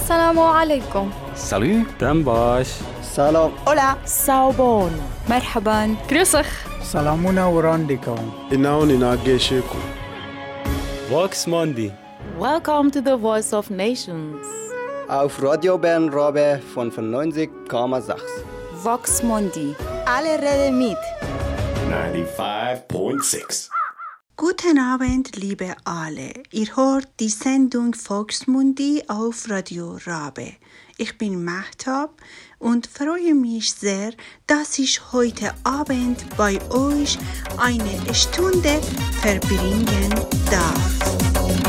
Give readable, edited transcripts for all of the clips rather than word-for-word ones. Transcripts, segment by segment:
Assalamu alaikum. Salut. Dambash. Salam. Hola. Saubon. Marhaban. Grüß euch. Salamuna Urandika. Ina gaishe ku. Vox Mundi. Welcome to the Voice of Nations. Auf Radio Bern Rabe von 95,6. Vox Mundi. Alle reden mit. 95.6. Guten Abend, liebe alle. Ihr hört die Sendung Volksmundi auf Radio Rabe. Ich bin Mahtab und freue mich sehr, dass ich heute Abend bei euch eine Stunde verbringen darf.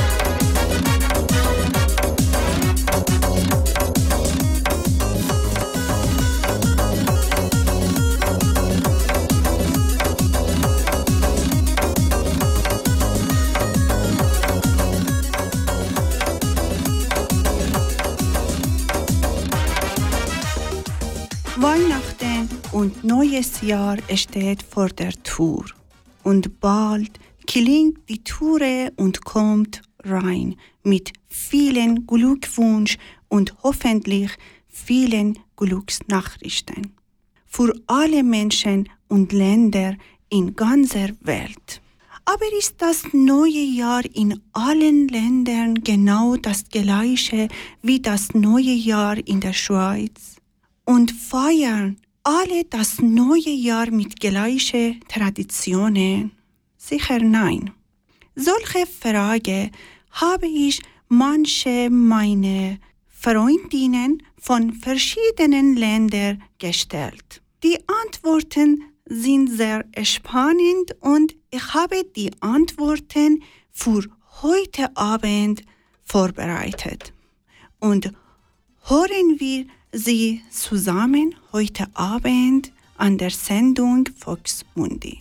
Weihnachten und neues Jahr steht vor der Tür. Und bald klingt die Türe und kommt rein mit vielen Glückwunsch und hoffentlich vielen Glücksnachrichten. Für alle Menschen und Länder in ganzer Welt. Aber ist das neue Jahr in allen Ländern genau das gleiche wie das neue Jahr in der Schweiz? Und feiern alle das neue Jahr mit gleichen Traditionen? Sicher nein. Solche Frage habe ich manche meiner Freundinnen von verschiedenen Ländern gestellt. Die Antworten sind sehr spannend und ich habe die Antworten für heute Abend vorbereitet. Und hören wir sie zusammen heute Abend an der Sendung Vox Mundi.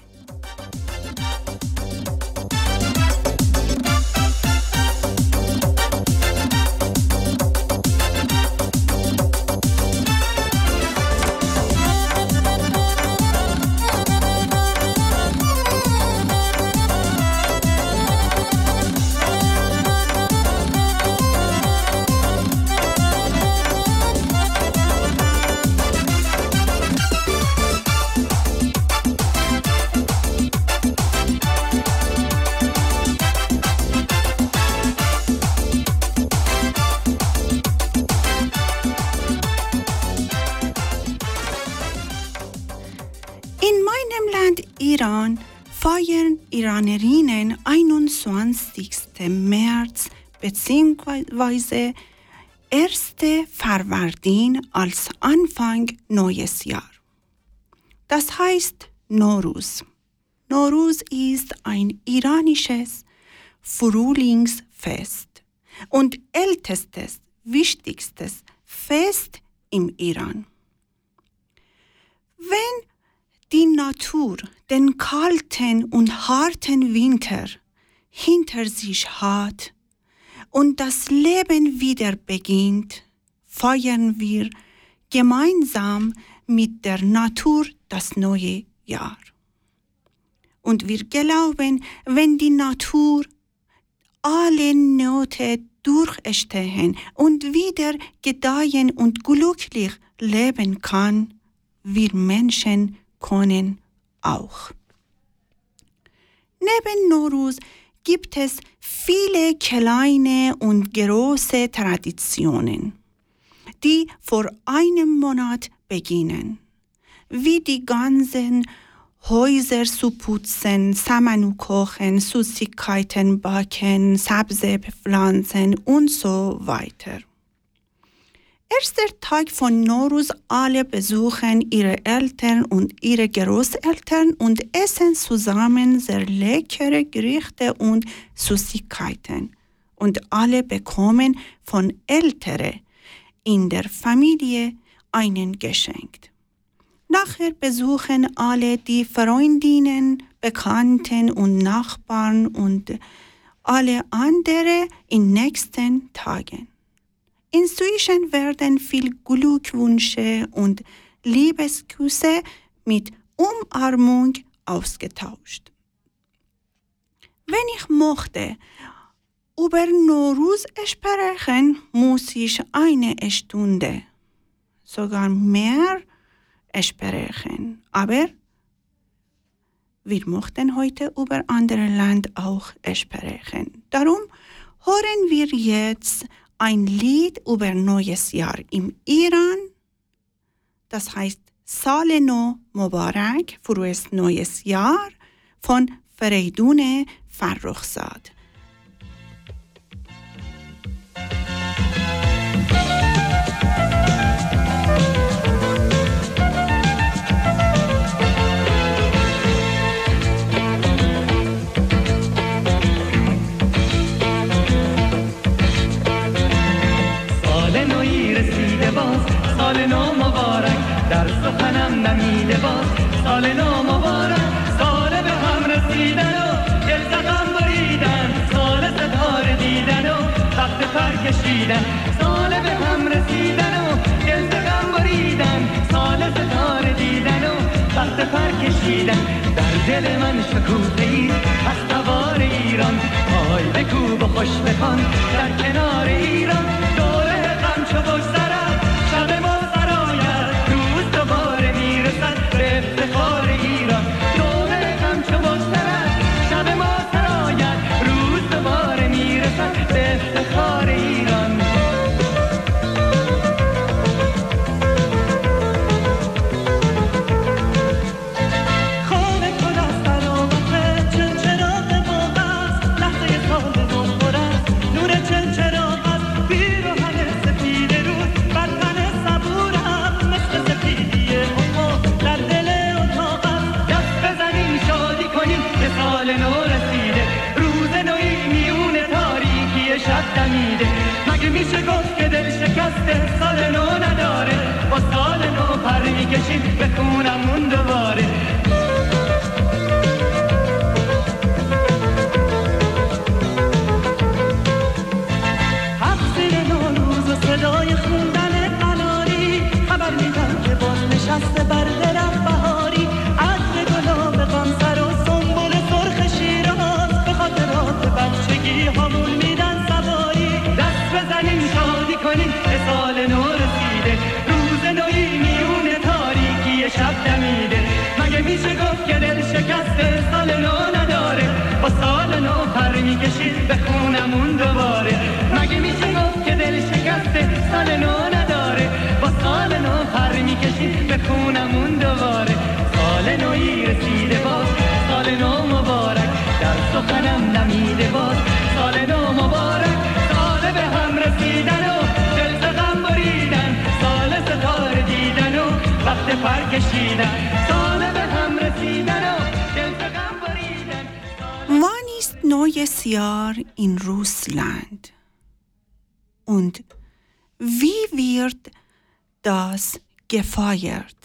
Iran feiern Iranerinnen 21. März bzw. 1. Farvardin als Anfang neues Jahr. Das heißt Nowruz. Nowruz ist ein iranisches Frühlingsfest und ältestes, wichtigstes Fest im Iran. Wenn die Natur den kalten und harten Winter hinter sich hat und das Leben wieder beginnt, feiern wir gemeinsam mit der Natur das neue Jahr. Und wir glauben, wenn die Natur alle Nöte durchstehen und wieder gedeihen und glücklich leben kann, wir Menschen können auch. Neben Nowruz gibt es viele kleine und große Traditionen, die vor einem Monat beginnen, wie die ganzen Häuser zu putzen, Samanu kochen, Süßigkeiten backen, Sabze pflanzen und so weiter. Erster Tag von Nowruz, alle besuchen ihre Eltern und ihre Großeltern und essen zusammen sehr leckere Gerichte und Süßigkeiten. Und alle bekommen von Älteren in der Familie einen Geschenk. Nachher besuchen alle die Freundinnen, Bekannten und Nachbarn und alle anderen in nächsten Tagen. Inzwischen werden viele Glückwünsche und Liebesküsse mit Umarmung ausgetauscht. Wenn ich möchte über Nowruz sprechen, muss ich eine Stunde, sogar mehr sprechen. Aber wir möchten heute über andere Länder auch sprechen. Darum hören wir jetzt ein Lied über neues Jahr im Iran. Das heißt Sal No Mubarak, frohes neues Jahr von Fereydun Farrokhzad. سال نو مبارک در سخنم نمیده باز سال نو مبارک سال به هم رسیدن و دل زغم بریدن سال ستاره دیدن و وقت پر کشیدن سال به هم رسیدن و دل زغم بریدن سال ستاره دیدن و وقت پر کشیدن در دل من شکوفه‌ای از سوار ایران پای بکوب و خوش بخوان در کنار ایران دوره غم چو بگذرد شب ما سرآید روز دوباره میرسد به افتخار ایران دوره غم چو بگذرد شب ما سرآید روز دوباره میرسد به افتخار ایران مگه میشه گفت که دل شکسته سال نو نداره با سال نو پر میکشیم به خونمون دوباره تقصیر نوروز و صدای خوندن قناری خبر میدم که باز نشسته بر درخت بهاری عطر گلاب قمصر و سنبل سرخ شیراز به خاطرات بچگی همون میدن بزنیم شادی کنیم که سال نو رسیده روز نوی میونه تاریکی شب دمیده مگه میشه گفت که دل شکسته سال نو نداره با سال نو پر میکشید به خونمون دوباره مگه میشه گفت که دل شکسته سال نو نداره با سال نو پر میکشید به خونمون دوباره سال نوی رسیده باز سال نو مبارک در سخنم نمیده باز سال نو مبارک به هم رسیدن و دل زغم بریدن سال ستاره دیدن و وقت پر کشیدن سال به هم رسیدن و دل زغم بریدن Wann ist neues Jahr in Russland? Und wie wird das gefeiert?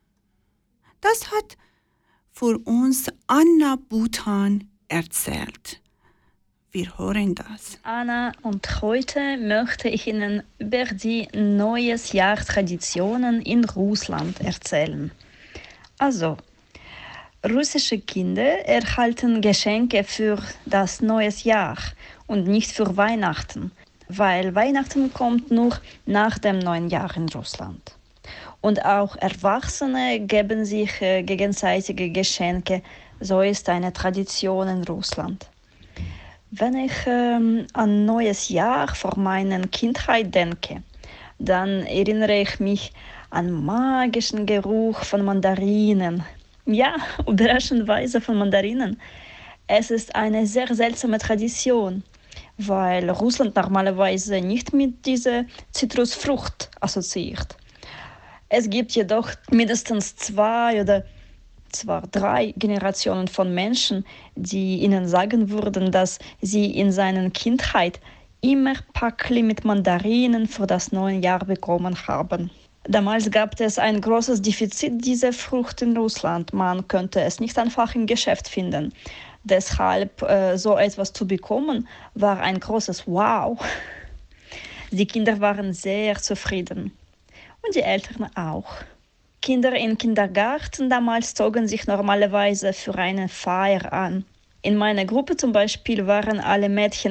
Das hat für uns Anna Butan erzählt. Wir hören das. Anna, und heute möchte ich Ihnen über die neues Jahr Traditionen in Russland erzählen. Also, russische Kinder erhalten Geschenke für das neues Jahr und nicht für Weihnachten, weil Weihnachten kommt nur nach dem neuen Jahr in Russland. Und auch Erwachsene geben sich gegenseitige Geschenke. So ist eine Tradition in Russland. Wenn ich an neues Jahr vor meiner Kindheit denke, dann erinnere ich mich an magischen Geruch von Mandarinen. Ja, überraschenderweise von Mandarinen. Es ist eine sehr seltsame Tradition, weil Russland normalerweise nicht mit dieser Zitrusfrucht assoziiert. Es gibt jedoch mindestens 2 oder zwar 3 Generationen von Menschen, die ihnen sagen würden, dass sie in seiner Kindheit immer Päckli mit Mandarinen für das neue Jahr bekommen haben. Damals gab es ein großes Defizit dieser Frucht in Russland. Man könnte es nicht einfach im Geschäft finden. Deshalb so etwas zu bekommen, war ein großes Wow. Die Kinder waren sehr zufrieden. Und die Eltern auch. Kinder im Kindergarten damals zogen sich normalerweise für eine Feier an. In meiner Gruppe zum Beispiel waren alle Mädchen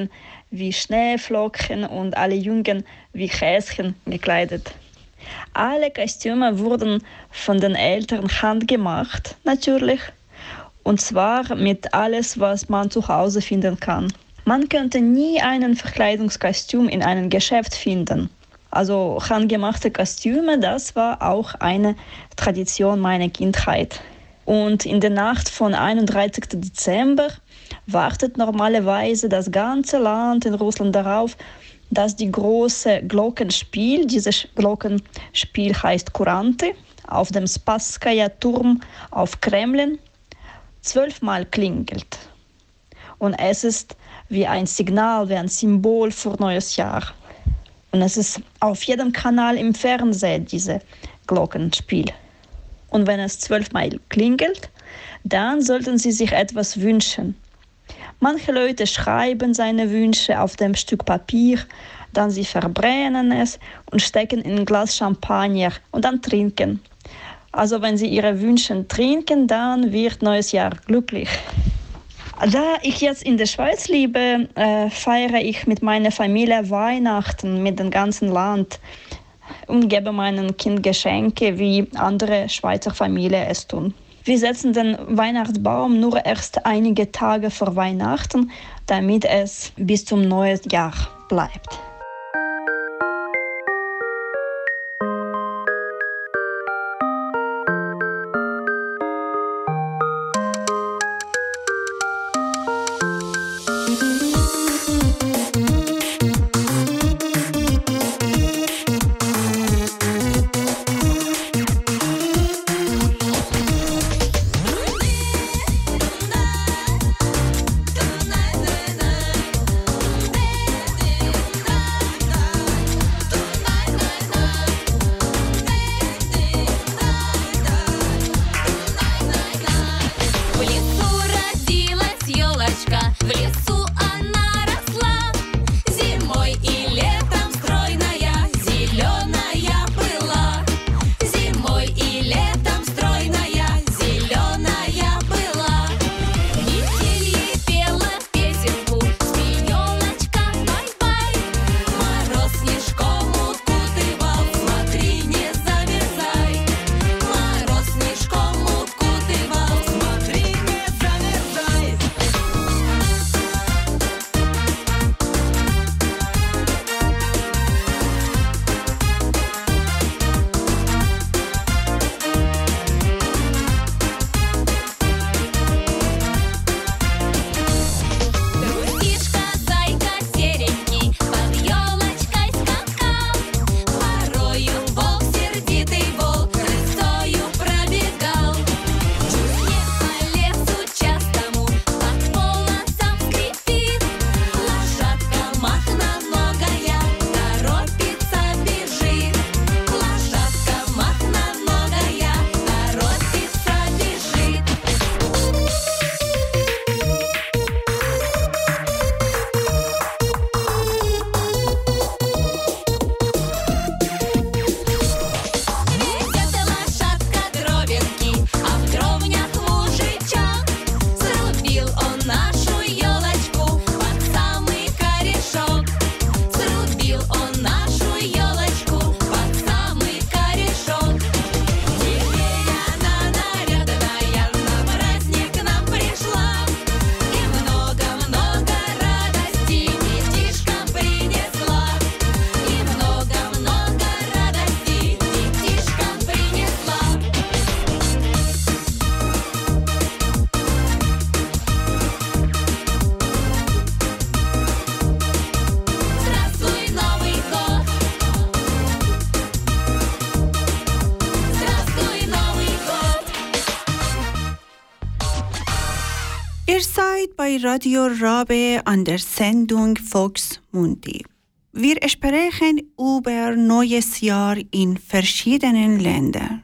wie Schneeflocken und alle Jungen wie Häschen gekleidet. Alle Kostüme wurden von den Eltern handgemacht, natürlich. Und zwar mit alles, was man zu Hause finden kann. Man könnte nie einen Verkleidungskostüm in einem Geschäft finden. Also handgemachte Kostüme, das war auch eine Tradition meiner Kindheit. Und in der Nacht von 31. Dezember wartet normalerweise das ganze Land in Russland darauf, dass die große Glockenspiel, dieses Glockenspiel heißt Kuranty, auf dem Spasskaya Turm auf Kremlin 12-mal klingelt. Und es ist wie ein Signal, wie ein Symbol für neues Jahr. Und es ist auf jedem Kanal im Fernsehen, dieses Glockenspiel. Und wenn es 12-mal klingelt, dann sollten Sie sich etwas wünschen. Manche Leute schreiben seine Wünsche auf dem Stück Papier, dann sie verbrennen es und stecken in ein Glas Champagner und dann trinken. Also wenn Sie Ihre Wünsche trinken, dann wird neues Jahr glücklich. Da ich jetzt in der Schweiz lebe, feiere ich mit meiner Familie Weihnachten mit dem ganzen Land und gebe meinen Kindern Geschenke, wie andere Schweizer Familien es tun. Wir setzen den Weihnachtsbaum nur erst einige Tage vor Weihnachten, damit es bis zum neuen Jahr bleibt. Ihr seid bei Radio Rabe an der Sendung Vox Mundi. Wir sprechen über neues Jahr in verschiedenen Ländern.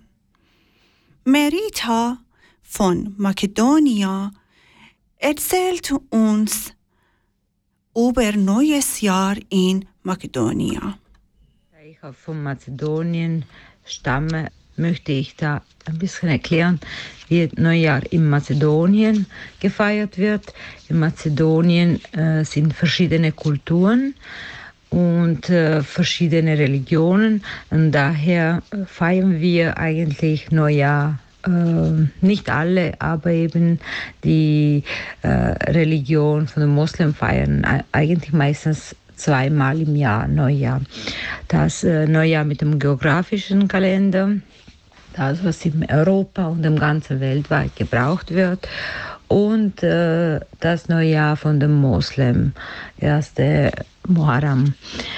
Merita von Makedonien erzählt uns über neues Jahr in Makedonien. Ich von Mazedonien stamme möchte ich da ein bisschen erklären, wie Neujahr in Mazedonien gefeiert wird. In Mazedonien sind verschiedene Kulturen und verschiedene Religionen. Und daher feiern wir eigentlich Neujahr, nicht alle, aber eben die Religion von den Muslimen feiern eigentlich meistens zweimal im Jahr Neujahr. Das Neujahr mit dem geografischen Kalender, das, was in Europa und im ganzen weltweit gebraucht wird, und das Neujahr von den Muslimen, erste Muharram.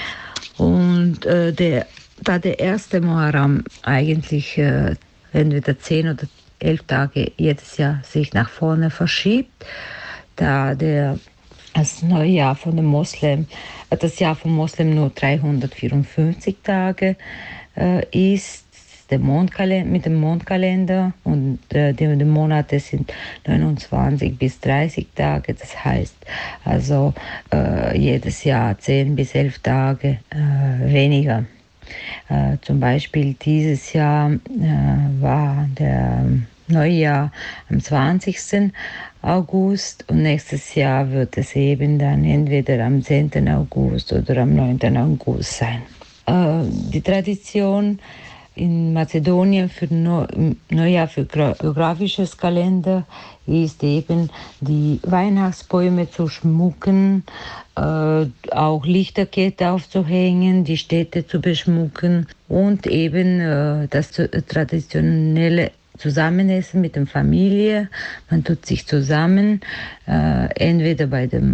Und da der erste Muharram eigentlich entweder 10 oder 11 Tage jedes Jahr sich nach vorne verschiebt, da das Neujahr von den Muslimen, das Jahr von Muslimen nur 354 Tage ist, mit dem Mondkalender, und die Monate sind 29 bis 30 Tage. Das heißt also jedes Jahr 10 bis 11 Tage weniger. Zum Beispiel dieses Jahr war der Neujahr am 20. August und nächstes Jahr wird es eben dann entweder am 10. August oder am 9. August sein. Die Tradition in Mazedonien für Neujahr für geografisches Kalender ist eben, die Weihnachtsbäume zu schmücken, auch Lichterkette aufzuhängen, die Städte zu beschmücken und eben das traditionelle Zusammenessen mit der Familie. Man tut sich zusammen, entweder bei der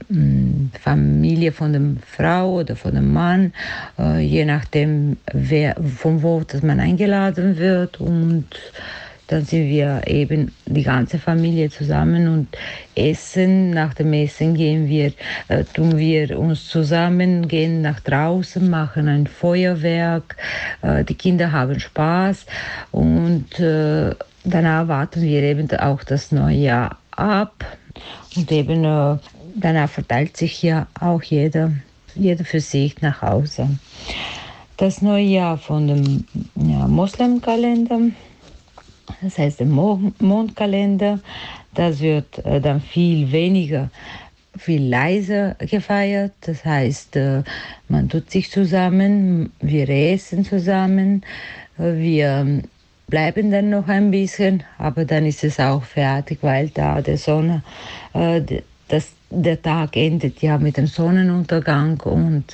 Familie von der Frau oder von dem Mann, je nachdem, von wo dass man eingeladen wird, und dann sind wir eben die ganze Familie zusammen und essen. Nach dem Essen tun wir uns zusammen, gehen nach draußen, machen ein Feuerwerk. Die Kinder haben Spaß und danach warten wir eben auch das neue Jahr ab. Und eben danach verteilt sich ja auch jeder für sich nach Hause. Das neue Jahr von dem Muslimkalender, das heißt der Mondkalender, das wird dann viel leiser gefeiert. Das heißt, man tut sich zusammen, wir essen zusammen, wir bleiben dann noch ein bisschen, aber dann ist es auch fertig, weil da der Tag endet ja mit dem Sonnenuntergang und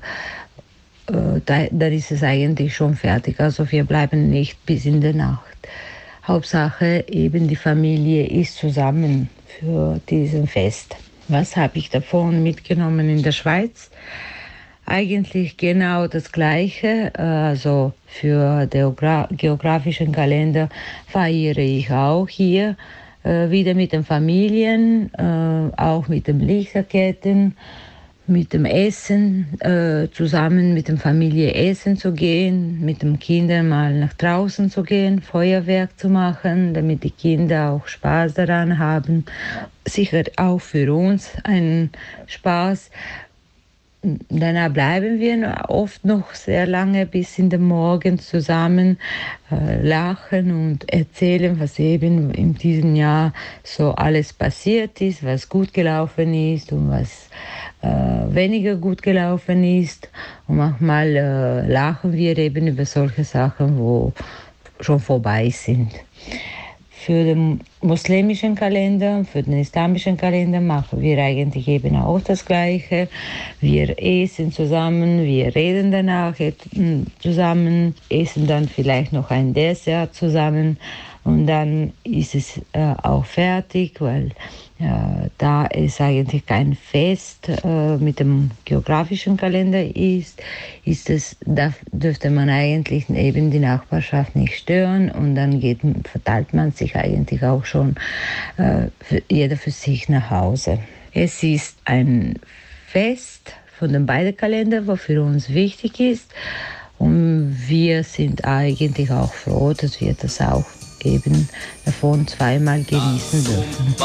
da ist es eigentlich schon fertig. Also wir bleiben nicht bis in der Nacht. Hauptsache eben die Familie ist zusammen für diesen Fest. Was habe ich davon mitgenommen in der Schweiz? Eigentlich genau das Gleiche. Also für den geografischen Kalender feiere ich auch hier wieder mit den Familien, auch mit den Lichterketten, mit dem Essen, zusammen mit der Familie essen zu gehen, mit den Kindern mal nach draußen zu gehen, Feuerwerk zu machen, damit die Kinder auch Spaß daran haben. Sicher auch für uns ein Spaß. Danach bleiben wir oft noch sehr lange bis in den Morgen zusammen, lachen und erzählen, was eben in diesem Jahr so alles passiert ist, was gut gelaufen ist und was weniger gut gelaufen ist. Und manchmal lachen wir eben über solche Sachen, wo schon vorbei sind. Für den muslimischen Kalender, für den islamischen Kalender machen wir eigentlich eben auch das Gleiche. Wir essen zusammen, wir reden danach zusammen, essen dann vielleicht noch ein Dessert zusammen und dann ist es auch fertig, weil da es eigentlich kein Fest mit dem geografischen Kalender da dürfte man eigentlich eben die Nachbarschaft nicht stören und dann verteilt man sich eigentlich auch schon jeder für sich nach Hause. Es ist ein Fest von den beiden Kalendern, was für uns wichtig ist, und wir sind eigentlich auch froh, dass wir das auch eben davon zweimal genießen dürfen.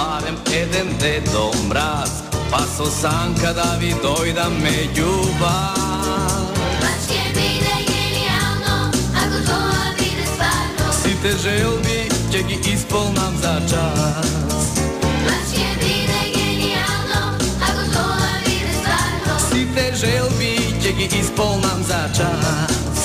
Site želbi će gi ispolnam za čas. Baš je bide genijalno, ako to vam ide stvarno. Site želbi će gi ispolnam za čas.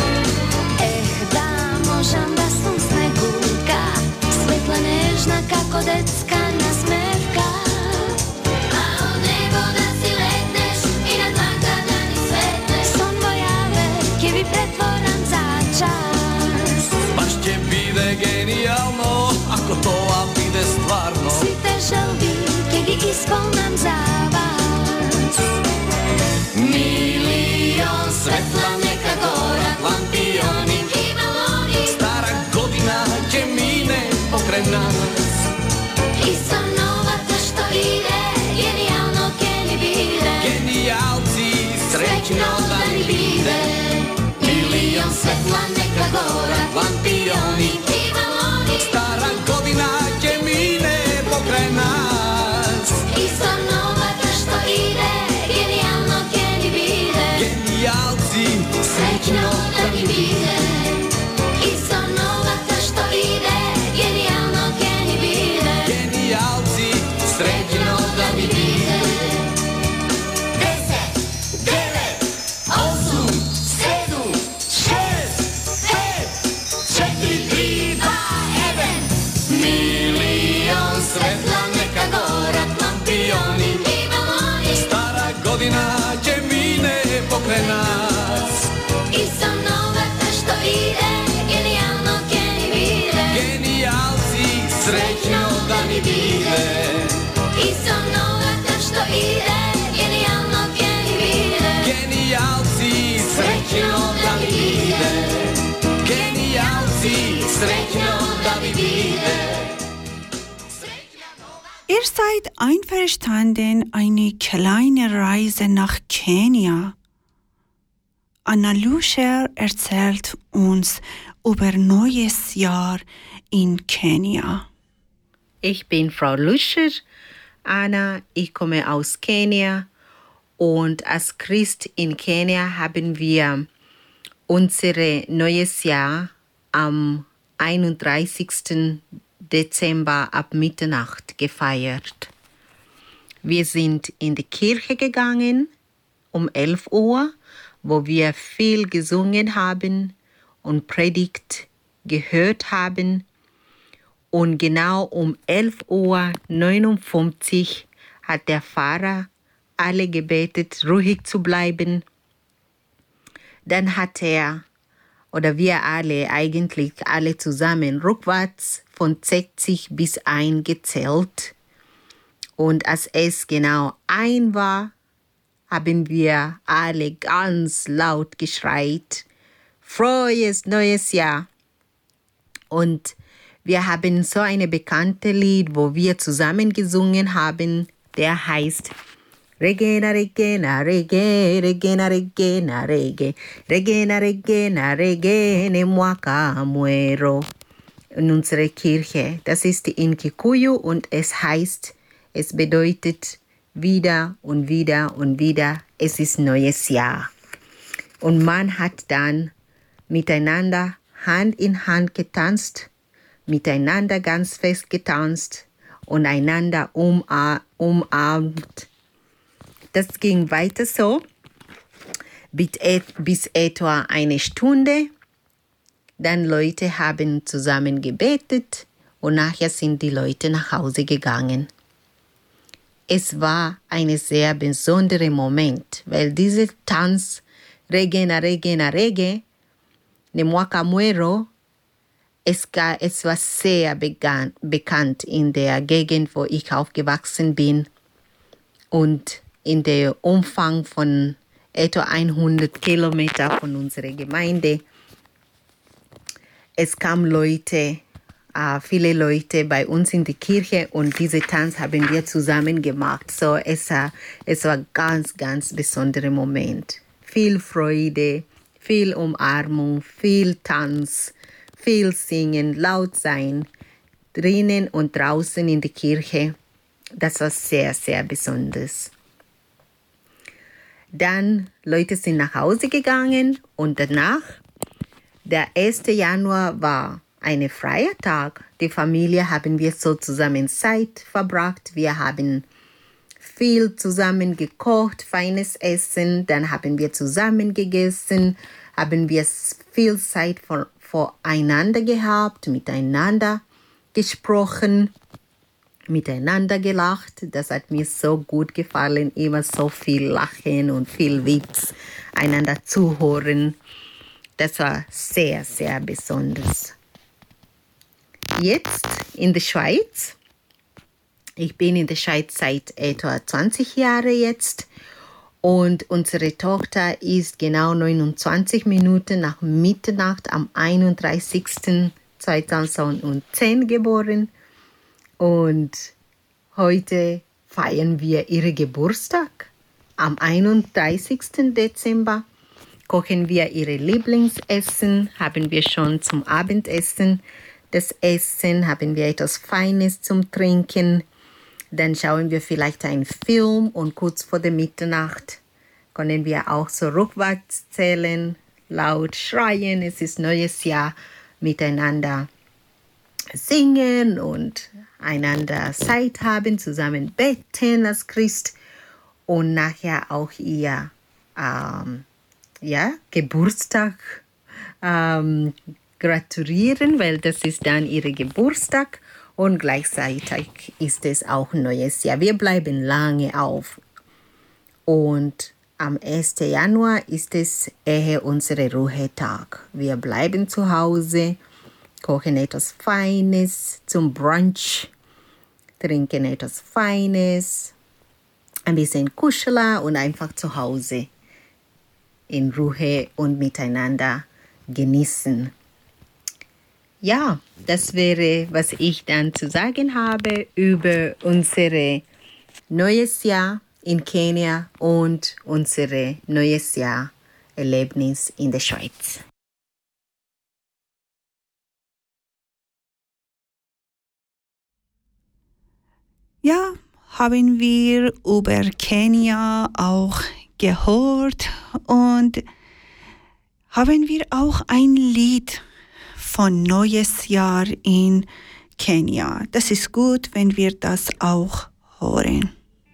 Da možem da sam snegulka, svetla nežna kako detska nasmevka. A od nego da si letneš i na dlaka da ni svetneš. Son bojave ke vi pretvoram za čas. Baš će bide genijalno, ako to vam ide stvarno. Site želbi ke gi ispolnam za vas. Milion Svetla neka gora, lampioni, i baloni. stara godina će mine pokraj nas. I sa novata što ide, genijalno ke ni bide. Genijalci, srećno da mi bide. Milion svetla neka gora, Lampioni, i baloni. stara godina će mine pokraj nas. I sa novata što ide, genijalno ke ni bide. Genijalci, Srećno da mi bide. I sa novata što ide, genijalno ke ni bide. genijalci, srećno da mi bide. 10, 9, 8, 7, 6, 5, 4, 3, 2, 1. Milion svetla neka gora, lampioni, I baloni. stara godina će mine pokraj nas. I sa novata što ide, genijalno ke ni bide. Genijalci, srećno da mi bide. I sa novata što ide, genijalno ke ni bide. Genijalci, srećno da mi bide. Genijalci, srećno da mi bide. Ihr seid einverstanden, eine kleine Reise nach Kenia. Anna Luscher erzählt uns über neues Jahr in Kenia. Ich bin Frau Luscher, Anna, ich komme aus Kenia und als Christ in Kenia haben wir unser neues Jahr am 31. Dezember ab Mitternacht gefeiert. Wir sind in die Kirche gegangen um 11 Uhr, wo wir viel gesungen haben und Predigt gehört haben. Und genau um 11:59 Uhr hat der Pfarrer alle gebetet, ruhig zu bleiben. Dann hat er, oder wir alle, eigentlich alle zusammen, rückwärts von 60 bis 1 gezählt. Und als es genau 1 war, haben wir alle ganz laut geschreit, frohes neues Jahr. Und wir haben so eine bekannte Lied, wo wir zusammen gesungen haben, der heißt Regena, Regena, Rege, Regena, Regena, Rege, Regena, Regena, Regene, Mwaka, Muero. In unserer Kirche. Das ist in Kikuyu und es bedeutet wieder und wieder und wieder, es ist neues Jahr. Und man hat dann miteinander Hand in Hand getanzt, miteinander ganz fest getanzt und einander umarmt. Das ging weiter so bis etwa eine Stunde. Dann Leute haben zusammen gebetet und nachher sind die Leute nach Hause gegangen. Es war ein sehr besonderer Moment, weil dieser Tanz Regena, Regena, Rege, ne Mwaka Muero, es war sehr bekannt in der Gegend, wo ich aufgewachsen bin und in der Umfang von etwa 100 Kilometer von unserer Gemeinde. Es kamen viele Leute bei uns in die Kirche und diesen Tanz haben wir zusammen gemacht. So, es war ein ganz, ganz besonderer Moment. Viel Freude, viel Umarmung, viel Tanz, viel Singen, laut sein, drinnen und draußen in der Kirche. Das war sehr, sehr besonders. Dann Leute sind nach Hause gegangen und danach, der 1. Januar war ein freier Tag. Die Familie haben wir so zusammen Zeit verbracht. Wir haben viel zusammen gekocht, feines Essen. Dann haben wir zusammen gegessen, haben wir viel Zeit voreinander gehabt, miteinander gesprochen, miteinander gelacht. Das hat mir so gut gefallen, immer so viel Lachen und viel Witz, einander zuhören. Das war sehr, sehr besonders. Jetzt in der Schweiz. Ich bin in der Schweiz seit etwa 20 Jahren jetzt. Und unsere Tochter ist genau 29 Minuten nach Mitternacht am 31.2010 geboren. Und heute feiern wir ihren Geburtstag. Am 31. Dezember kochen wir ihre Lieblingsessen, haben wir schon zum Abendessen. Das Essen haben wir etwas Feines zum Trinken. Dann schauen wir vielleicht einen Film und kurz vor der Mitternacht können wir auch so rückwärts zählen, laut schreien. Es ist neues Jahr, miteinander singen und einander Zeit haben, zusammen beten als Christ und nachher auch ihr Geburtstag gratulieren, weil das ist dann ihr Geburtstag und gleichzeitig ist es auch ein neues Jahr. Wir bleiben lange auf und am 1. Januar ist es eher unser Ruhetag. Wir bleiben zu Hause, kochen etwas Feines zum Brunch, trinken etwas Feines, ein bisschen kuscheln und einfach zu Hause in Ruhe und miteinander genießen. Ja, das wäre, was ich dann zu sagen habe über unser neues Jahr in Kenia und unser neues Jahr Erlebnis in der Schweiz. Ja, haben wir über Kenia auch gehört und haben wir auch ein Lied von Neues Jahr in Kenia. Das ist gut, wenn wir das auch hören.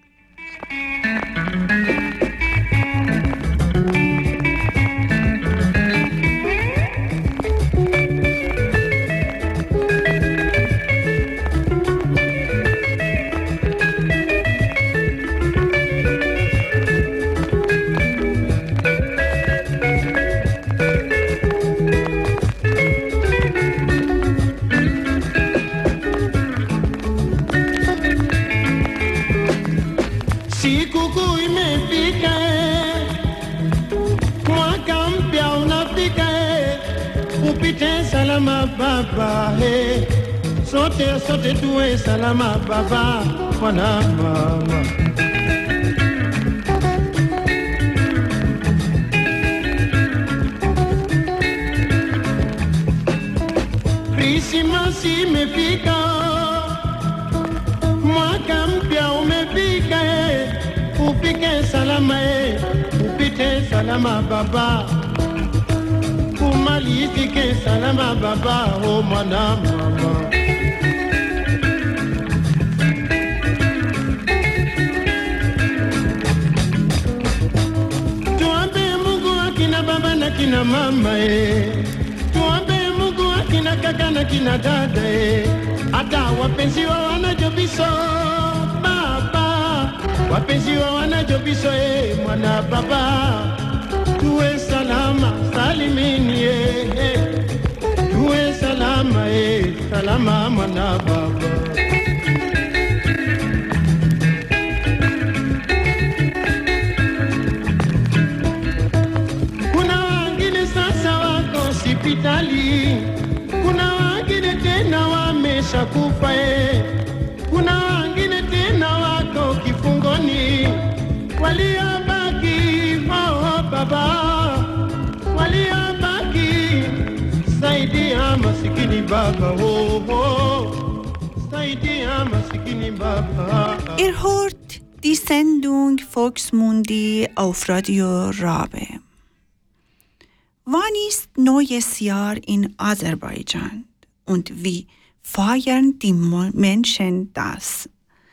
Salama baba he sote sote tuwe salama baba mwana mama Krismasi imefika mwaka mpya umefika upike salama upite salama baba Kumalizike salama baba o mwana mama Tuambe Mungu akina baba na kina mama Tuambe Mungu akina kaka na kina dada Hata wapenzi wa wanajobiso baba Wapenzi wa wanajobiso mwana baba Tuwe salama salimini Tuwe salama salama mwana baba Kuna wengine sasa wako hospitali Kuna wengine tena wameshakufa Kuna wengine tena wako kifungoni Waliobaki baba waliobaki saidia masikini baba saidia masikini baba hört die Sendung Volksmundi auf Radio Rabe. Wann ist neues Jahr in Aserbaidschan? und wie feiern die Menschen das?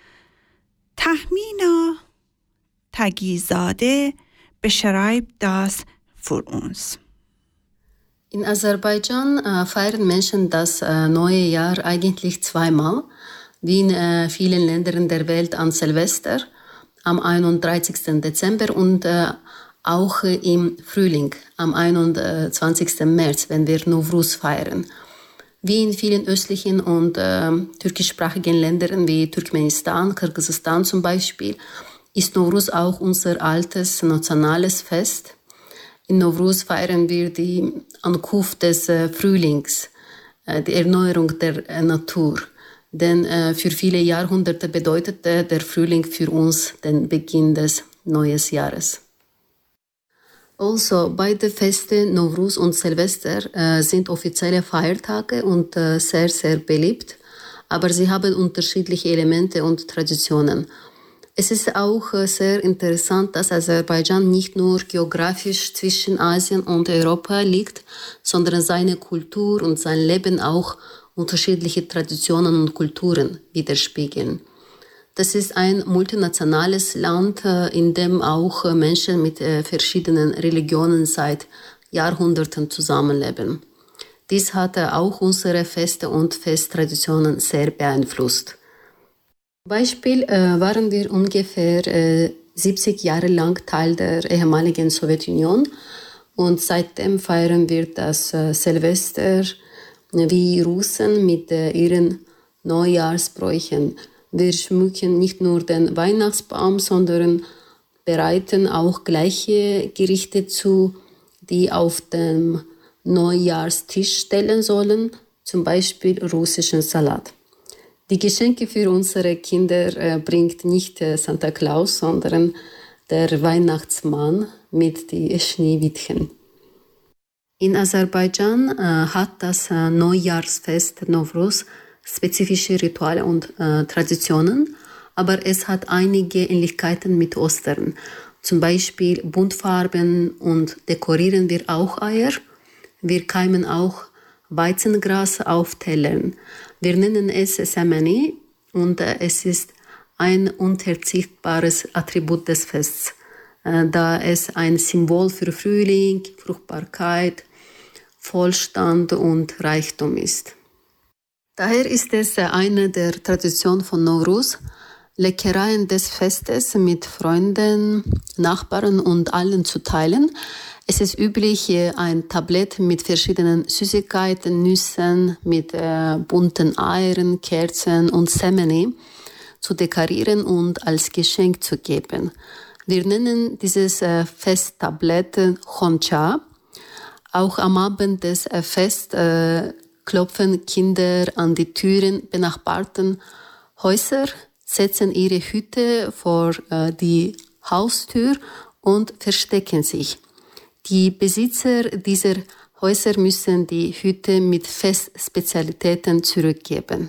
Tahmina Tagizadeh beschreibt das für uns. In Aserbaidschan feiern Menschen das neue Jahr eigentlich zweimal, wie in vielen Ländern der Welt an Silvester am 31. Dezember und auch im Frühling am 21. März, wenn wir Nowruz feiern. Wie in vielen östlichen und türkischsprachigen Ländern wie Turkmenistan, Kirgisistan zum Beispiel, ist Nowruz auch unser altes nationales Fest. In Nowruz feiern wir die Ankunft des Frühlings, die Erneuerung der Natur. Denn für viele Jahrhunderte bedeutete der Frühling für uns den Beginn des neuen Jahres. Also, beide Feste, Nowruz und Silvester, sind offizielle Feiertage und sehr, sehr beliebt. Aber sie haben unterschiedliche Elemente und Traditionen. Es ist auch sehr interessant, dass Aserbaidschan nicht nur geografisch zwischen Asien und Europa liegt, sondern seine Kultur und sein Leben auch unterschiedliche Traditionen und Kulturen widerspiegeln. Das ist ein multinationales Land, in dem auch Menschen mit verschiedenen Religionen seit Jahrhunderten zusammenleben. Dies hat auch unsere Feste und Festtraditionen sehr beeinflusst. Zum Beispiel waren wir ungefähr 70 Jahre lang Teil der ehemaligen Sowjetunion und seitdem feiern wir das Silvester wie Russen mit ihren Neujahrsbräuchen. Wir schmücken nicht nur den Weihnachtsbaum, sondern bereiten auch gleiche Gerichte zu, die auf dem Neujahrstisch stellen sollen, zum Beispiel russischen Salat. Die Geschenke für unsere Kinder bringt nicht Santa Claus, sondern der Weihnachtsmann mit den Schneewittchen. In Aserbaidschan hat das Neujahrsfest Nowruz spezifische Rituale und Traditionen, aber es hat einige Ähnlichkeiten mit Ostern. Zum Beispiel Buntfarben und dekorieren wir auch Eier. Wir keimen auch Weizengras auf Tellern. Wir nennen es Semeni und es ist ein unverzichtbares Attribut des Fests, da es ein Symbol für Frühling, Fruchtbarkeit, Wohlstand und Reichtum ist. Daher ist es eine der Traditionen von Nowruz, Leckereien des Festes mit Freunden, Nachbarn und allen zu teilen. Es ist üblich, ein Tablett mit verschiedenen Süßigkeiten, Nüssen, mit bunten Eiern, Kerzen und Semeni zu dekorieren und als Geschenk zu geben. Wir nennen dieses Festtablett Khomcha. Auch am Abend des Fests klopfen Kinder an die Türen benachbarten Häuser, setzen ihre Hüte vor die Haustür und verstecken sich. Die Besitzer dieser Häuser müssen die Hüte mit Festspezialitäten zurückgeben.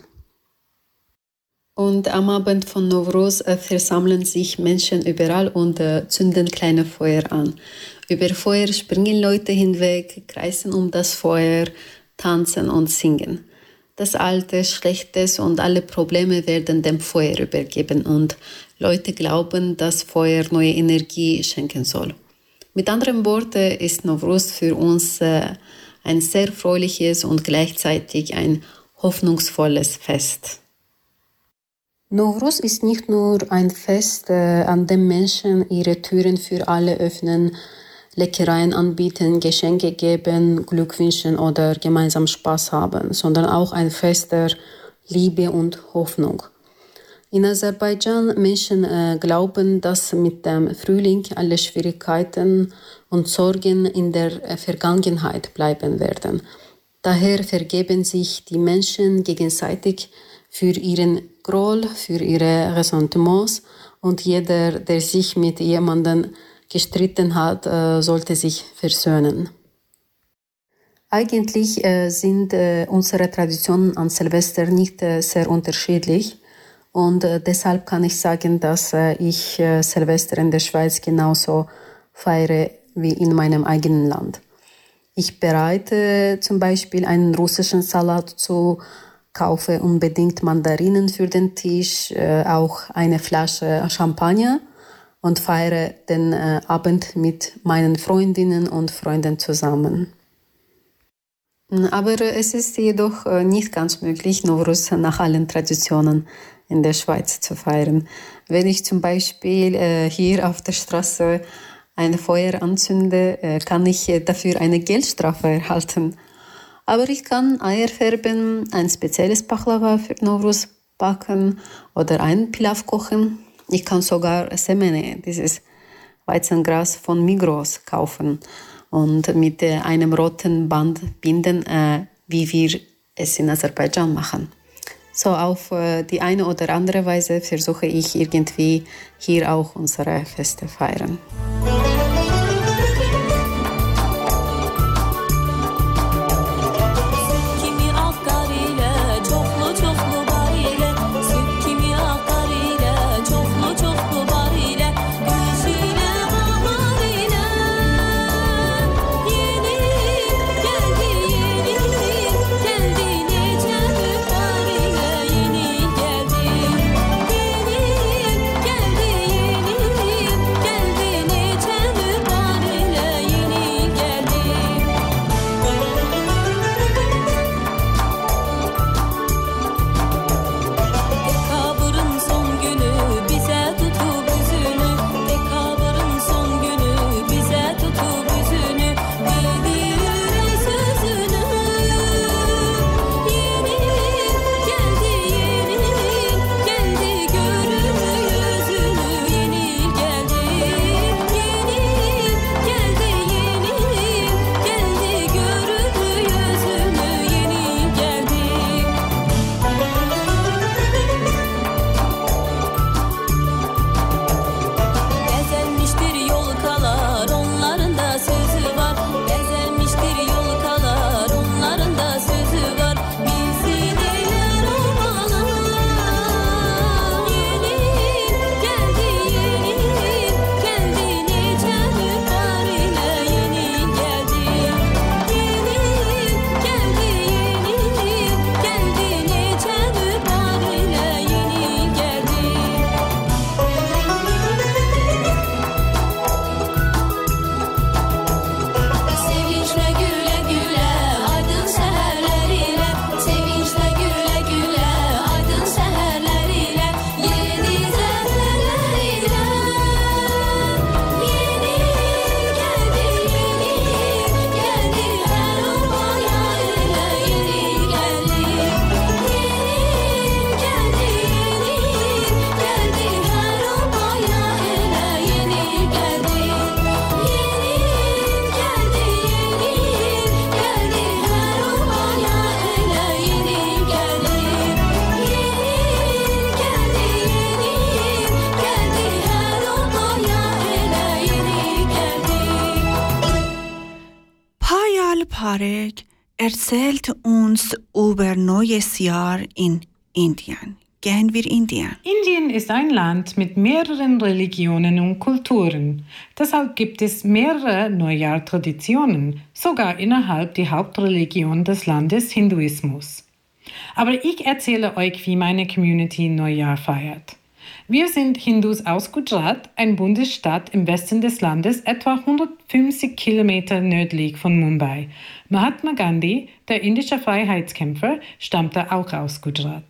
Und am Abend von Nowruz versammeln sich Menschen überall und zünden kleine Feuer an. Über Feuer springen Leute hinweg, kreisen um das Feuer, tanzen und singen. Das Alte, Schlechtes und alle Probleme werden dem Feuer übergeben und Leute glauben, dass Feuer neue Energie schenken soll. Mit anderen Worten ist Nowruz für uns ein sehr fröhliches und gleichzeitig ein hoffnungsvolles Fest. Nowruz ist nicht nur ein Fest, an dem Menschen ihre Türen für alle öffnen, Leckereien anbieten, Geschenke geben, Glück wünschen oder gemeinsam Spaß haben, sondern auch ein Fest der Liebe und Hoffnung. In Aserbaidschan Menschen glauben, dass mit dem Frühling alle Schwierigkeiten und Sorgen in der Vergangenheit bleiben werden. Daher vergeben sich die Menschen gegenseitig für ihren Groll, für ihre Ressentiments und jeder, der sich mit jemandem gestritten hat, sollte sich versöhnen. Eigentlich sind unsere Traditionen an Silvester nicht sehr unterschiedlich. Und deshalb kann ich sagen, dass ich Silvester in der Schweiz genauso feiere wie in meinem eigenen Land. Ich bereite zum Beispiel einen russischen Salat zu, kaufe unbedingt Mandarinen für den Tisch, auch eine Flasche Champagner und feiere den Abend mit meinen Freundinnen und Freunden zusammen. Aber es ist jedoch nicht ganz möglich, Nowruz nach allen Traditionen in der Schweiz zu feiern. Wenn ich zum Beispiel hier auf der Straße ein Feuer anzünde, kann ich dafür eine Geldstrafe erhalten. Aber ich kann Eier färben, ein spezielles Baklava für Nowruz backen oder einen Pilaf kochen. Ich kann sogar Semene, dieses Weizengras von Migros, kaufen und mit einem roten Band binden, wie wir es in Aserbaidschan machen. So auf die eine oder andere Weise versuche ich irgendwie hier auch unsere Feste feiern. Parek erzählt uns über neues Jahr in Indien. Gehen wir Indien. Indien ist ein Land mit mehreren Religionen und Kulturen. Deshalb gibt es mehrere Neujahrtraditionen, sogar innerhalb der Hauptreligion des Landes, Hinduismus. Aber ich erzähle euch, wie meine Community Neujahr feiert. Wir sind Hindus aus Gujarat, ein Bundesstaat im Westen des Landes, etwa 150 Kilometer nördlich von Mumbai. Mahatma Gandhi, der indische Freiheitskämpfer, stammte auch aus Gujarat.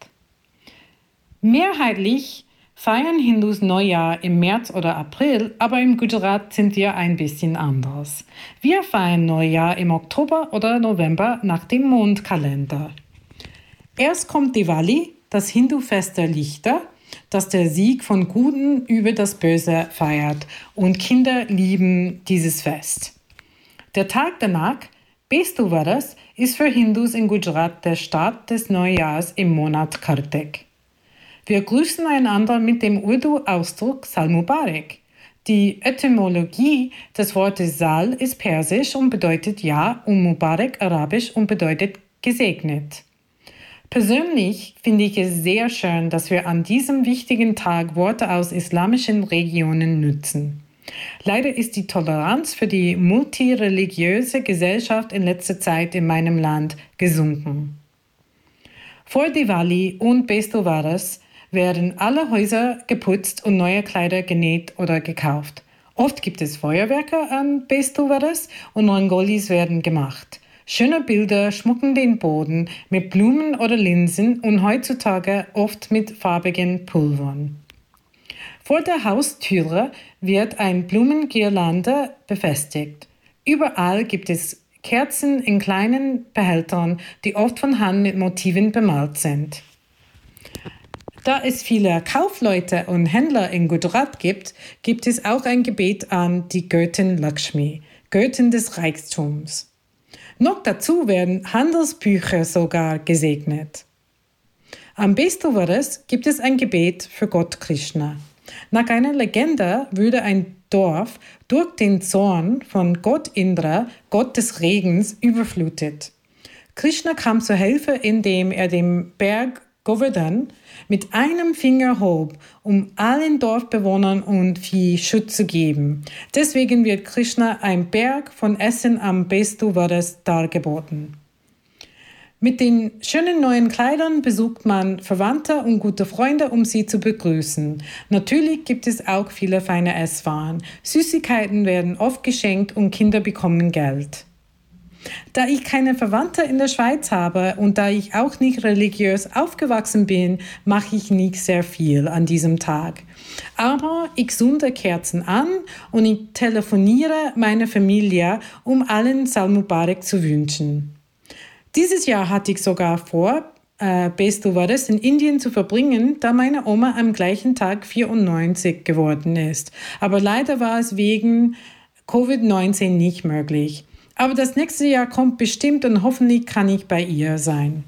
Mehrheitlich feiern Hindus Neujahr im März oder April, aber im Gujarat sind wir ein bisschen anders. Wir feiern Neujahr im Oktober oder November nach dem Mondkalender. Erst kommt Diwali, das Hindu-Fest der Lichter, das der Sieg von Guten über das Böse feiert, und Kinder lieben dieses Fest. Der Tag danach, Bestu Varas, ist für Hindus in Gujarat der Start des Neujahrs im Monat Kartik. Wir grüßen einander mit dem Urdu-Ausdruck Sal Mubarak. Die Etymologie des Wortes Sal ist persisch und bedeutet Jahr und Mubarak arabisch und bedeutet gesegnet. Persönlich finde ich es sehr schön, dass wir an diesem wichtigen Tag Worte aus islamischen Regionen nutzen. Leider ist die Toleranz für die multireligiöse Gesellschaft in letzter Zeit in meinem Land gesunken. Vor Diwali und Bestovaras werden alle Häuser geputzt und neue Kleider genäht oder gekauft. Oft gibt es Feuerwerke an Bestovaras und Rangolis werden gemacht. Schöne Bilder schmücken den Boden mit Blumen oder Linsen und heutzutage oft mit farbigen Pulvern. Vor der Haustüre wird ein Blumengirlande befestigt. Überall gibt es Kerzen in kleinen Behältern, die oft von Hand mit Motiven bemalt sind. Da es viele Kaufleute und Händler in Gujarat gibt, gibt es auch ein Gebet an die Göttin Lakshmi, Göttin des Reichtums. Noch dazu werden Handelsbücher sogar gesegnet. Am Bestovaras gibt es ein Gebet für Gott Krishna. Nach einer Legende wurde ein Dorf durch den Zorn von Gott Indra, Gott des Regens, überflutet. Krishna kam zur Hilfe, indem er den Berg Govardhan mit einem Finger hob, um allen Dorfbewohnern und Vieh Schutz zu geben. Deswegen wird Krishna ein Berg von Essen am Bestovaras dargeboten. Mit den schönen neuen Kleidern besucht man Verwandte und gute Freunde, um sie zu begrüßen. Natürlich gibt es auch viele feine Esswaren. Süßigkeiten werden oft geschenkt und Kinder bekommen Geld. Da ich keine Verwandte in der Schweiz habe und da ich auch nicht religiös aufgewachsen bin, mache ich nicht sehr viel an diesem Tag. Aber ich zünde Kerzen an und ich telefoniere meiner Familie, um allen Sal Mubarak zu wünschen. Dieses Jahr hatte ich sogar vor, Bestovaras in Indien zu verbringen, da meine Oma am gleichen Tag 94 geworden ist. Aber leider war es wegen Covid-19 nicht möglich. Aber das nächste Jahr kommt bestimmt und hoffentlich kann ich bei ihr sein.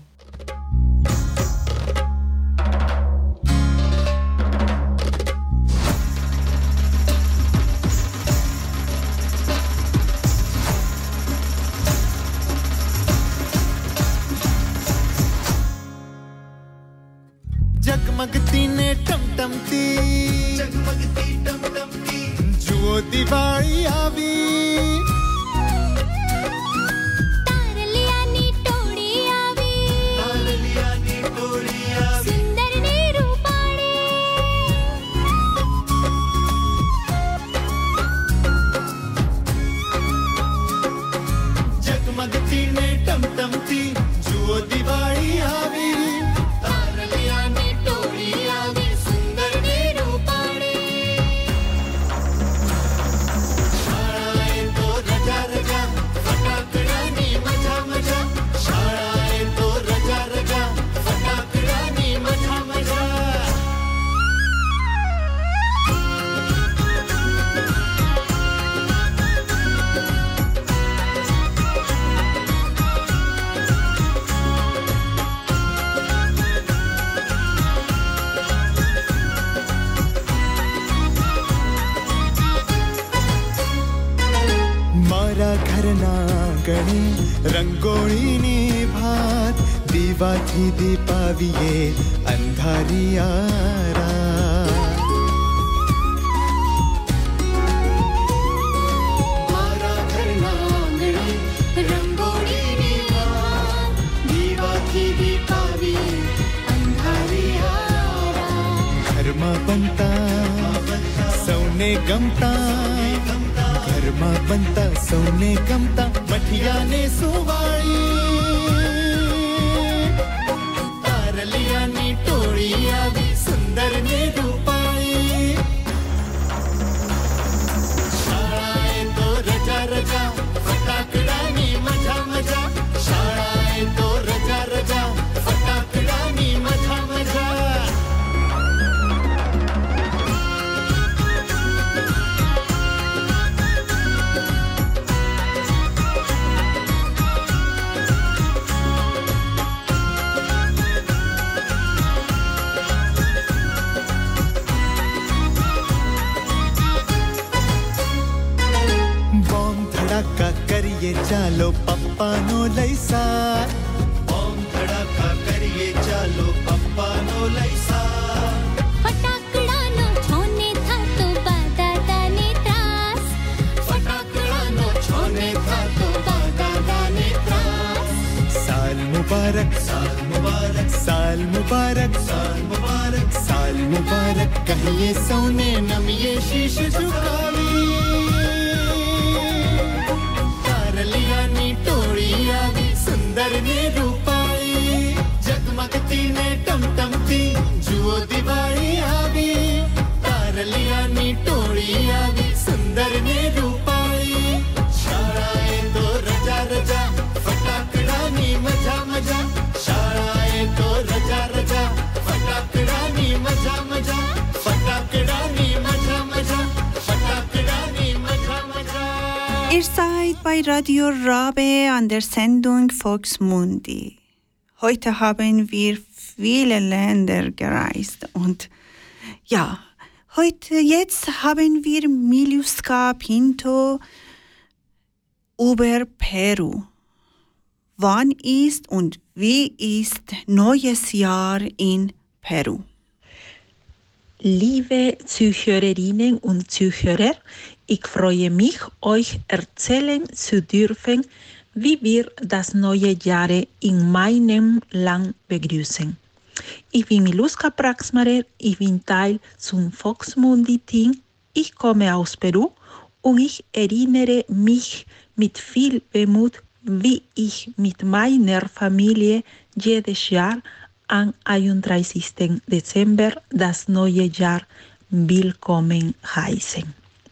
जगमगती ने टमटमती जुओ दिवाली आवी जगमगती ने टमटमती जुओ दिवाली आवी घरनांगणे रंगोळीनी भात दिवाची दीपाविये अंधारियारा मारा घरनांगणे रंगोळीनी भात दिवाची दीपाविये अंधारियारा घरमा बनता सौने गमता घरमा बनता सौने गमता मठियाने सुवाळी तारलियानी टोळी आवी सुंदरने रूपाळी शाळा येतो रजा रजा फटाकडानी मजा मजा शाळा येतो रजा रजा फटाकडानी मजा मजा धड़ाका करिए चालो पप्पा नो लैसा बम धड़ाका करिए चालो पप्पा नो लैसा फटाकड़ा नो छोने था तो बादादा ने ता मुबारक साल मुबारक साल मुबारक साल मुबारक साल मुबारक कहिए सोने नमिए शीश झुकावी तारलिया नी टोड़ी आवी सुंदर ने रूपाई जगमगती ने टमटमती जुओ दिवाली आवी तारलिया नी टोड़ी आवी सुंदर ने रूपाई शाळाए तो रजा रजा फटाकडानी मजा मजा शाळाए तो रजा रजा फटाकडानी मजा मजा फटाकडानी मजा मजा फटाकडानी मजा मजा Ihr seid bei Radio Rabe an der Sendung Volksmundi. Heute haben wir viele Länder gereist und ja, jetzt haben wir Miljuska Pinto über Peru. Wann ist und wie ist neues Jahr in Peru? Liebe Zuhörerinnen und Zuhörer, ich freue mich, euch erzählen zu dürfen, wie wir das neue Jahr in meinem Land begrüßen. Ich bin Miluska Praxmarer, ich bin Teil zum Volksmundi-Team, ich komme aus Peru und ich erinnere mich mit viel Wehmut, wie ich mit meiner Familie jedes Jahr am 31. Dezember das neue Jahr willkommen heißen.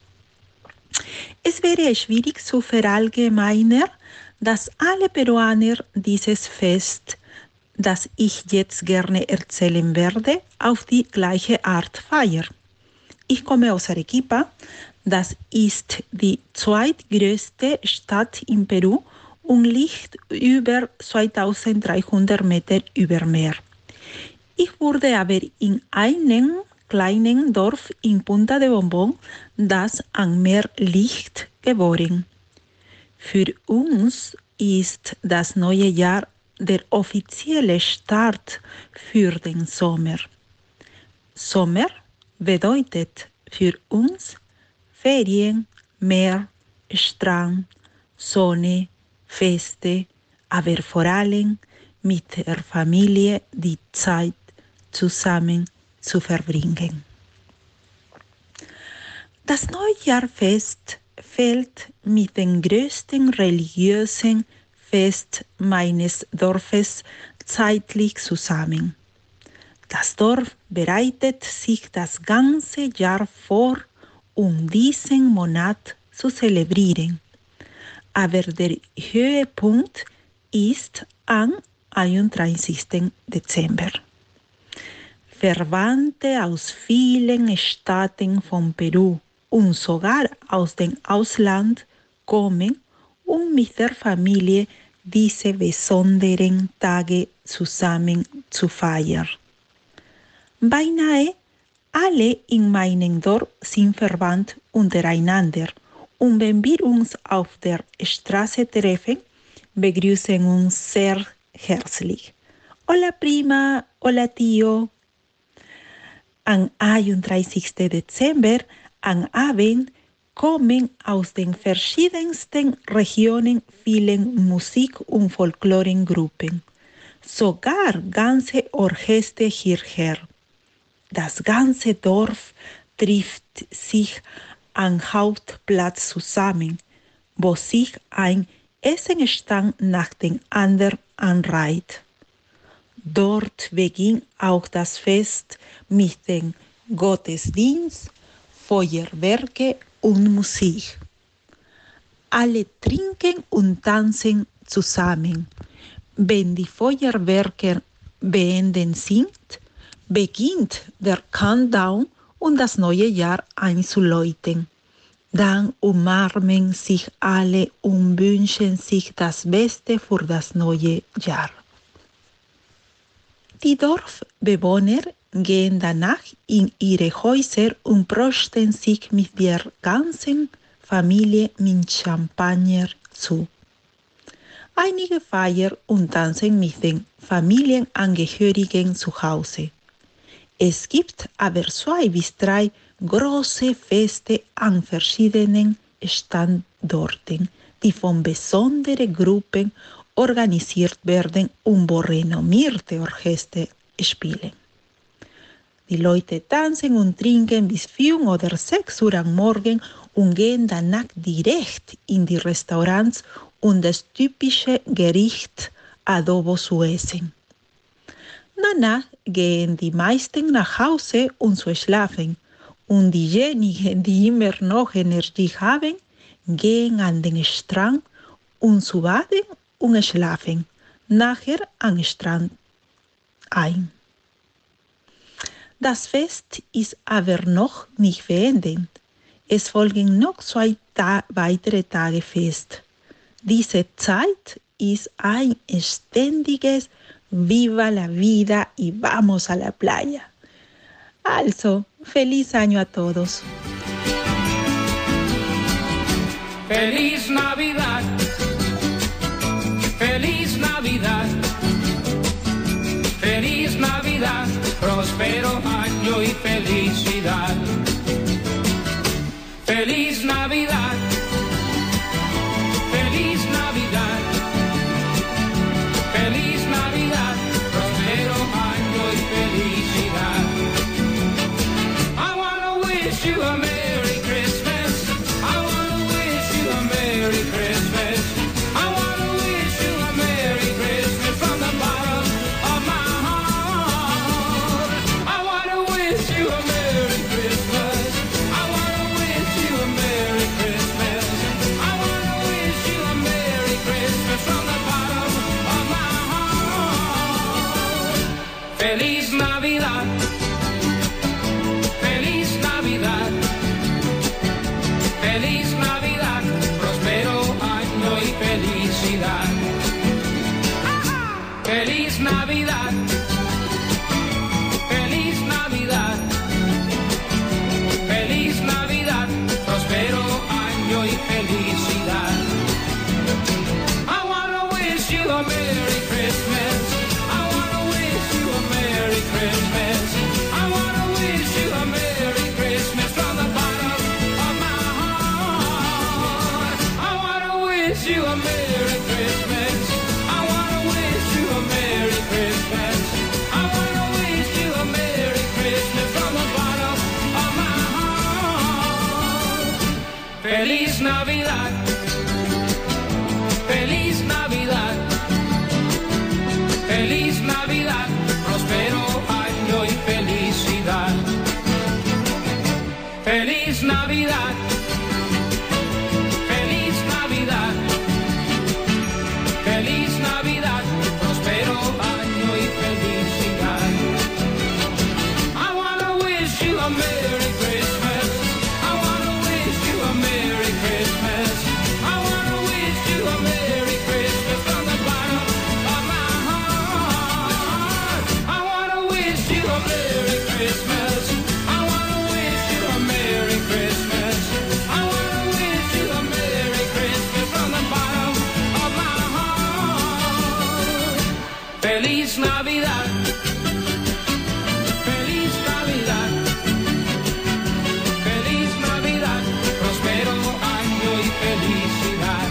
Es wäre schwierig zu verallgemeinern, dass alle Peruaner dieses Fest, das ich jetzt gerne erzählen werde, auf die gleiche Art feiern. Ich komme aus Arequipa, das ist die zweitgrößte Stadt in Peru und liegt über 2300 Meter über Meer. Ich wurde aber in einem kleinen Dorf in Punta de Bombón, das am Meer liegt, geboren. Für uns ist das neue Jahr der offizielle Start für den Sommer. Sommer bedeutet für uns Ferien, Meer, Strand, Sonne, Feste, aber vor allem mit der Familie die Zeit zusammen zu verbringen. Das Neujahrfest fällt mit dem größten religiösen Fest meines Dorfes zeitlich zusammen. Das Dorf bereitet sich das ganze Jahr vor, um diesen Monat zu zelebrieren. Aber der Höhepunkt ist am 31. Dezember. Verwandte aus vielen Staaten von Peru und sogar aus dem Ausland kommen, um mit der Familie diese besonderen Tage zusammen zu feiern. Beinahe alle in meinem Dorf sind verwandt untereinander und wenn wir uns auf der Straße treffen, begrüßen uns sehr herzlich. Hola prima, hola tío. Am 31. Dezember, am Abend, kommen aus den verschiedensten Regionen viele Musik- und Folklorengruppen, sogar ganze Orchester hierher. Das ganze Dorf trifft sich am Hauptplatz zusammen, wo sich ein Essenstand nach dem anderen anreiht. Dort beginnt auch das Fest mit dem Gottesdienst, Feuerwerke und Musik. Alle trinken und tanzen zusammen. Wenn die Feuerwerke beendet sind, beginnt der Countdown und das neue Jahr einzuläuten. Dann umarmen sich alle und wünschen sich das Beste für das neue Jahr. Die Dorfbewohner gehen danach in ihre Häuser und prosten sich mit der ganzen Familie mit Champagner zu. Einige feiern und tanzen mit den Familienangehörigen zu Hause. Es gibt aber 2 bis 3 große Feste an verschiedenen Standorten, die von besonderen Gruppen organisiert werden und wo renommierte Orchester spielen. Die Leute tanzen und trinken bis 5 oder 6 Uhr am Morgen und gehen danach direkt in die Restaurants, um das typische Gericht Adobo zu essen. Danach gehen die meisten nach Hause, um zu schlafen, und diejenigen, die immer noch Energie haben, gehen an den Strand, um zu baden und schlafen nachher am Strand ein. Das Fest ist aber noch nicht beendet. Es folgen noch 2 weitere Tage Fest. Diese Zeit ist ein ständiges Viva la vida y vamos a la playa. Also, feliz año a todos. Feliz Navidad, feliz Navidad, feliz Navidad, próspero año y felicidad. Feliz Navidad, feliz Navidad, feliz Navidad, próspero año y felicidad. I wanna wish you a Merry Christmas. I wanna wish you a Merry Christmas. I wanna wish you a Merry Christmas from the bottom of my heart. I wanna wish you a Merry Christmas. I wanna wish you a Merry Christmas. I wanna wish you a Merry Christmas from the bottom of my heart. Feliz Navidad. Feliz Navidad. Feliz Navidad. Próspero año y felicidad. Feliz Navidad. Feliz Navidad. Feliz Navidad. Próspero año y felicidad. I wanna wish you a Merry Christmas. I wanna wish you a Merry Christmas. I wanna wish you a Merry Christmas from the bottom of my heart. I wanna wish you a Merry Christmas. I wanna wish you a Merry Christmas. I wanna wish you a Merry Christmas from the bottom of my heart. Feliz Navidad. Feliz Navidad. Feliz Navidad. Próspero año y felicidad. Feliz Navidad. Feliz Navidad. Feliz Navidad. Próspero año y felicidad. I wanna wish you a Merry Christmas. I wanna wish you a Merry Christmas. I wanna wish you a Merry Christmas from the bottom of my heart. I wanna wish you a Merry Christmas. I wanna wish you a Merry Christmas. I wanna wish you a Merry Christmas from the bottom of my heart. Feliz Navidad. Feliz Navidad. Feliz Navidad. Próspero año y felicidad.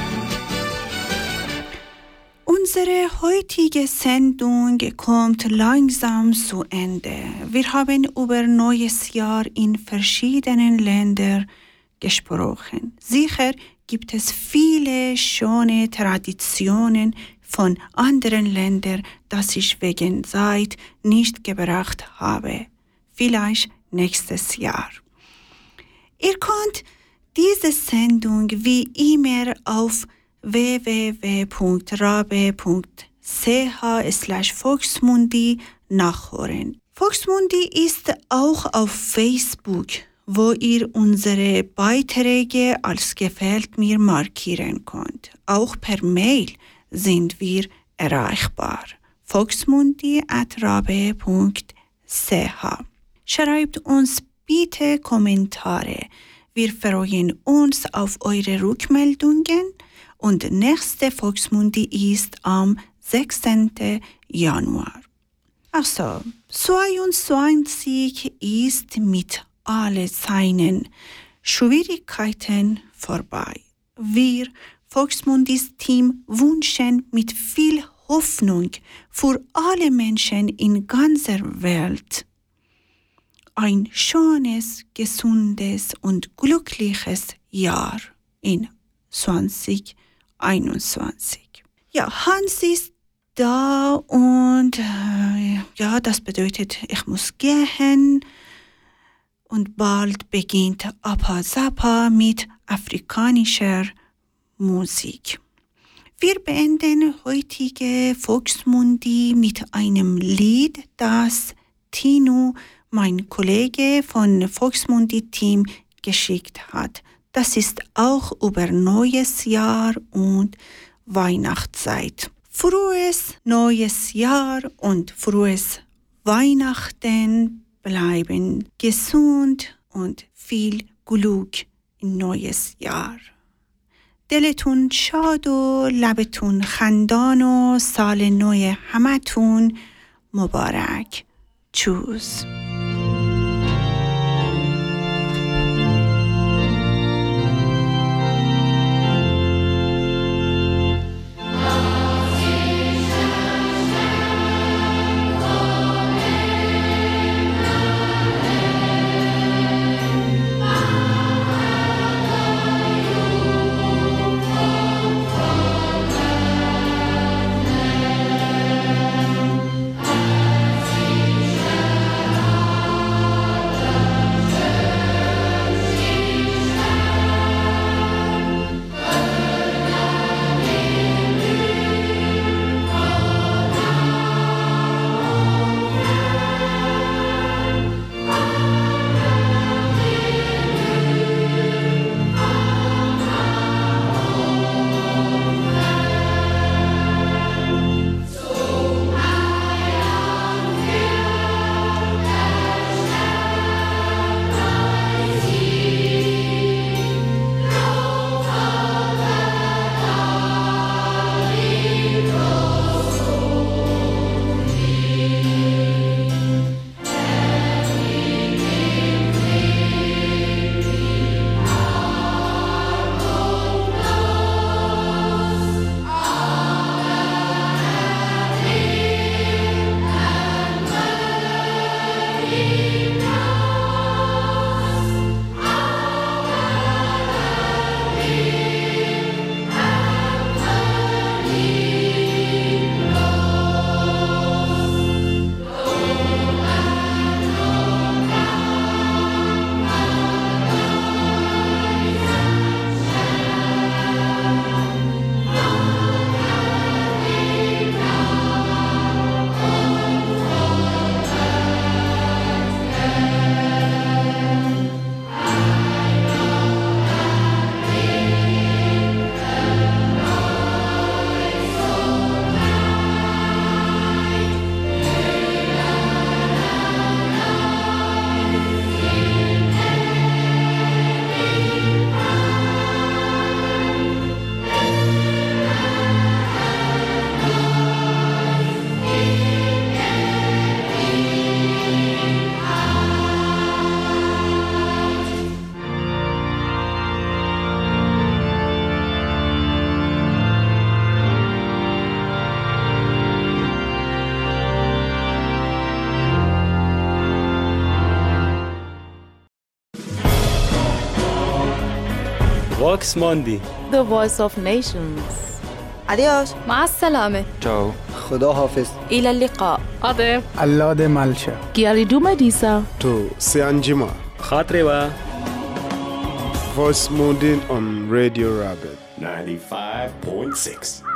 Unsere heutige Sendung kommt langsam zu Ende. Wir haben über neues Jahr in verschiedenen Ländern gesprochen. Sicher gibt es viele schöne Traditionen von anderen Ländern, das ich wegen Zeit nicht gebracht habe. Vielleicht nächstes Jahr. Ihr könnt diese Sendung wie immer auf www.rabe.ch/Volksmundi nachhören. Volksmundi ist auch auf Facebook, wo ihr unsere Beiträge als Gefällt mir markieren könnt. Auch per Mail sind wir erreichbar. volksmundi@rabe.ch. Schreibt uns bitte Kommentare. Wir freuen uns auf eure Rückmeldungen und nächste Volksmundi ist am 6. Januar. Also, 22 ist mit all seinen Schwierigkeiten vorbei. Wir Volksmundis Team wünschen mit viel Hoffnung für alle Menschen in ganzer Welt ein schönes, gesundes und glückliches Jahr in 2021. Ja, Hans ist da und ja, das bedeutet, ich muss gehen und bald beginnt Appa Zappa mit afrikanischer Musik. Wir beenden heutige Volksmundi mit einem Lied, das Tino, mein Kollege von Volksmundi-Team, geschickt hat. Das ist auch über neues Jahr und Weihnachtszeit. Frohes neues Jahr und frohes Weihnachten. Bleiben gesund und viel Glück im neues Jahr. دلتون شاد و لبتون خندان و سال نو همتون مبارک. Tschüss. Vox Mundi. The Voice of Nations. Adios. مع السلامة. Ciao. خدا حافظ. إلى اللقاء. Adeu. Allah de Malcha. Kiari Dumadisa. To Seanjima. Khatrewa. Voice Mundi on Radio Rabbit. 95.6.